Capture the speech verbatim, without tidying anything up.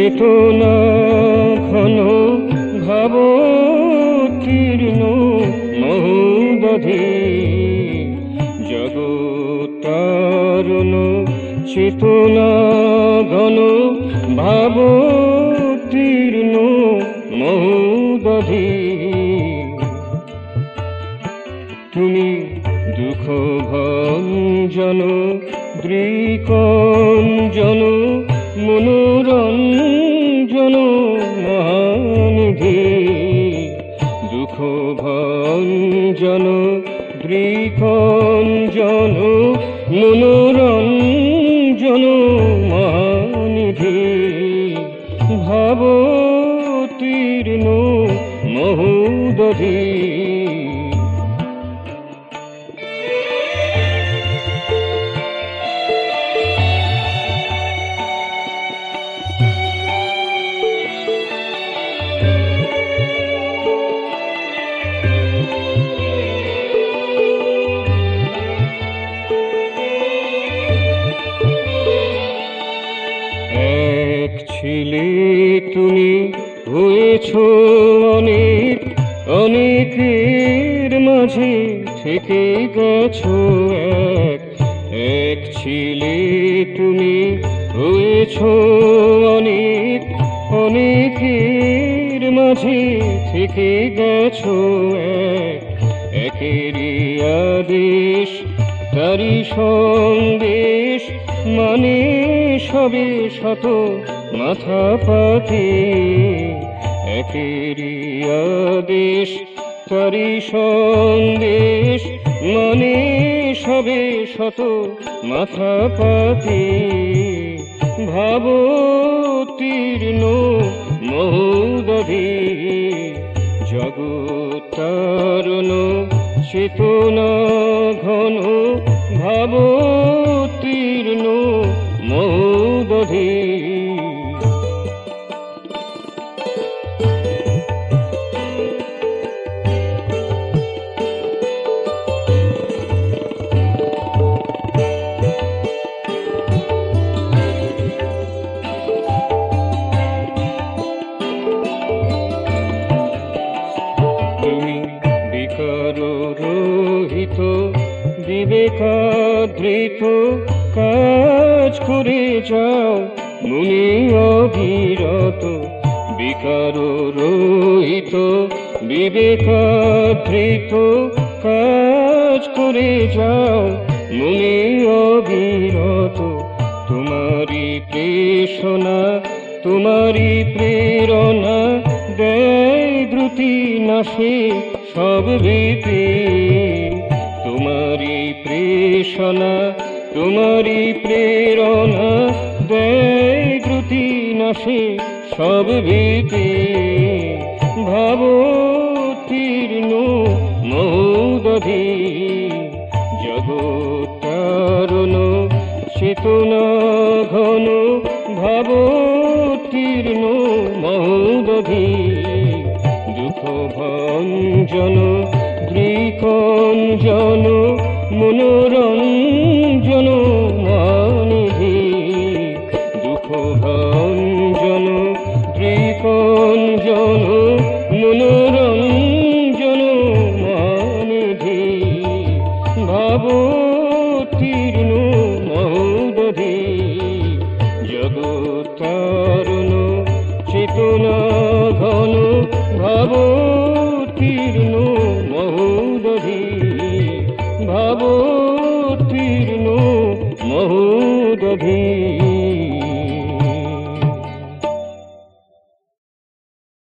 চেতনা ঘন ভাবোত্তীর্ণ মহোদধি জগত্তারণ চেতনা ঘন ভাবোত্তীর্ণ মহোদধি তুমি দুঃখ ভঞ্জন দৃকঞ্জন মনোরঞ্জন মহানিধি দুঃখ ভঞ্জন দৃকঞ্জন মনোরঞ্জন মহানিধি ভাবোত্তীর্ণ মহোদধি ছিলে তুমি হয়েছ অনেক অনেকের মাঝে থেকে গেছো এক এক ছিলে তুমি হয়েছ অনেক অনেকের মাঝে থেকে গেছো এক একেরই আদেশ তারি সন্দেশ মানে সবে শত মাথা পাতি একেরই আদেশ তারি সন্দেশ মানে সবে শত মাথা পাতি ভাবোত্তীর্ণ মহোদধি জগত্তারণ চেতনা ঘন ভাবোত্তীর্ণ মহোদধি রহিত বিবেকাধৃত কাজ করে যাও মুনি অবিরত বিকার রহিত বিবেকাধৃত কাজ করে যাও মুনি অবিরত তোমারি প্রেষণা তোমারি প্রেরণা দেয় দ্রুতি নাশে সব ভীতি তোমারি প্রেষণা তোমারি প্রেরণা দেয় দ্রুতি নাশে সব ভীতি ভাবোত্তীর্ণ মহোদধি জগত্তারণ চেতনা ঘন ভাবোত্তীর্ণ মহোদধি দুঃখ ভঞ্জন দৃকঞ্জন মনোরঞ্জন মহানিধি দুঃখ ভঞ্জন দৃকঞ্জন মনোরঞ্জন মহানিধি ভাবোত্তীর্ণ মহোদধি জগত্তারণ চেতনা ঘন ভাব